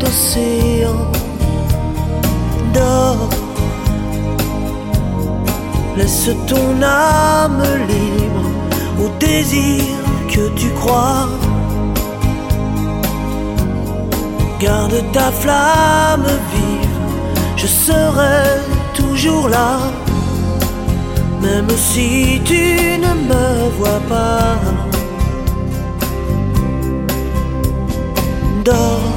océan. Dors, laisse ton âme libre au désir que tu crois. Garde ta flamme vive, je serai toujours là, même si tu ne me vois pas. Dors,